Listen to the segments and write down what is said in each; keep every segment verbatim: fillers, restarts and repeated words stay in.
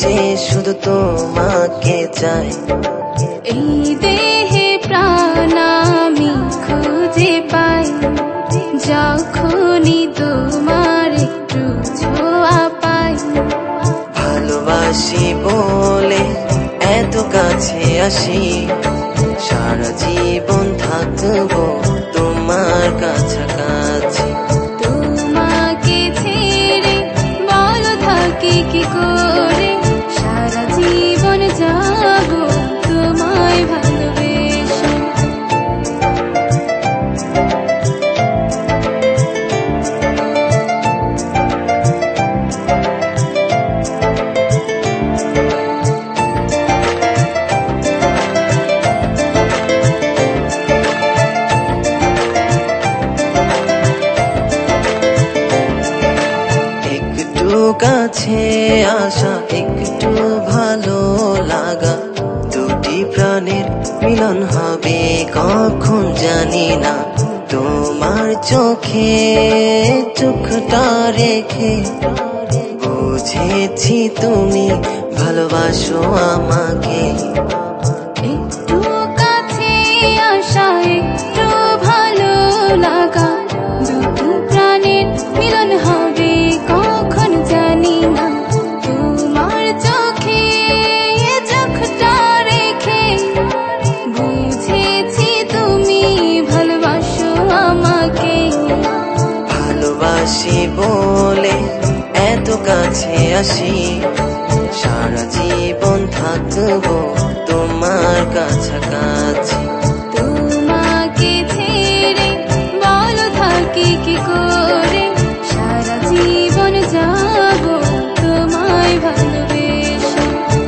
বেশে শুধু তোমাকে চাই। এই দেহে প্রাণ আমি খুঁজে পাই যখনই তোমার একটু ছোঁয়া পাই। ভালোবাসি বলে এত কাছে আসি, সারা জীবন থাকবো তোমার কাছাকাছি। তোমাকে ছেড়ে বলো থাকি কি করে, সারা জীবন যাব তোমায় ভালোবেসে। কাছে আসা একটু ভালো লাগা, দুটি প্রাণের মিলন হবে কখন জানি না। তোমার চোখে চোখটা রেখে বুঝেছি তুমি ভালোবাসো আমাকে। একটু কাছে আসা একটু ভালো লাগা, দুটি প্রাণের মিলন হবে কখন জানি না। তোমার চোখে চোখটা রেখে বুঝেছি তুমি ভালোবাসো আমাকে। ভালোবাসি বলে এত কাছে আসি, সারা জীবন থাকবো তোমার কাছাকাছি। তোমাকে ছেড়ে বলো থাকি কি করে, সারা জীবন যাব তোমায় ভালোবেসে।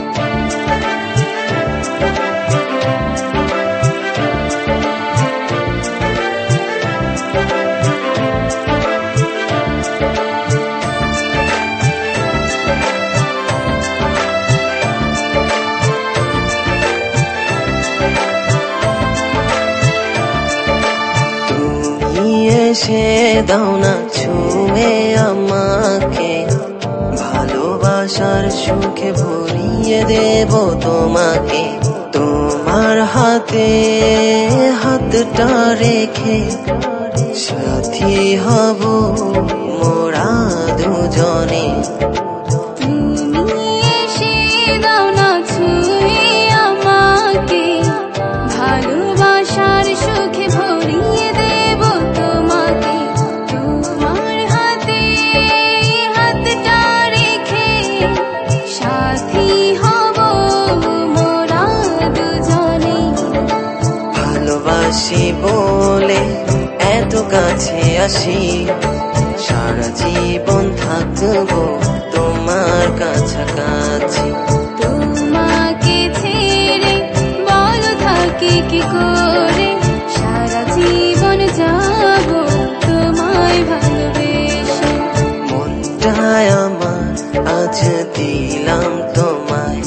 এসে দাও না ছুঁয়ে আমাকে, ভালোবাসার সুখে ভরিয়ে দেব তোমাকে। তোমার হাতে হাতটা রেখে সাথী হব মোরা দুজনে। তুমি এসে দাও না ছুঁয়ে আমাকে, ভালোবাসার সুখে ভরিয়ে দেব তোমাকে। তোমার হাতে হাতটা রেখে সাথী হব মোরা দুজনে। ভালোবাসি বলে এত কাছে আসি, সারা জীবন থাকবো তোমার কাছাকাছি। তোমাকে ছেড়ে বলো থাকি কি করে, সারা জীবন যাব তোমায় ভালোবেসে। মনটায় আমার আজ দিলাম তোমায়,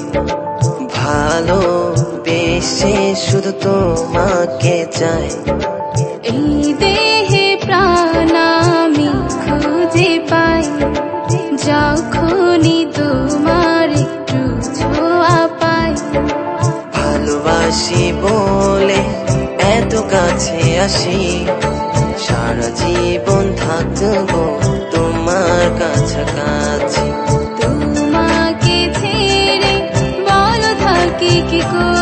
ভালোবেসে শুধু তোমাকে চাই। এই দেহে প্রাণ আমি খুঁজে পাই যখনই তোমার একটু ছোঁয়া পাই। ভালোবাসি বলে এত কাছে আসি, সারা জীবন থাকবো তোমার কাছাকাছি। তোমাকে ছেড়ে বলো থাকি কি করে,